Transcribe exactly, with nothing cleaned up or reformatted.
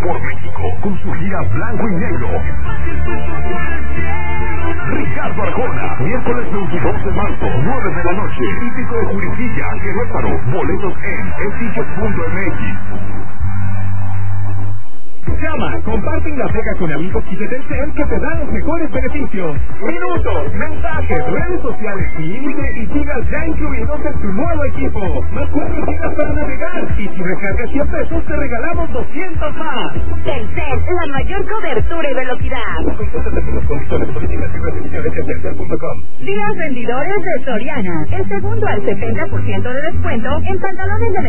por México con su gira Blanco y Negro. Ricardo Arjona, miércoles veintidós de marzo, nueve de la noche, Hípico de Juriquilla, Querétaro. Boletos en eticket punto m x. Llama, comparten la pega con amigos y de Telcel que te dan los mejores beneficios. Minutos, mensajes, redes sociales sin límite y gigas ya incluidos en tu nuevo equipo. Más cuatro gigas para navegar y si recargas cien pesos te regalamos doscientos más. Telcel, la mayor cobertura y velocidad. Consulta las condiciones, políticas y restricciones en telcel punto com. Días vendedores de Soriana. El segundo al setenta por ciento de descuento en pantalones de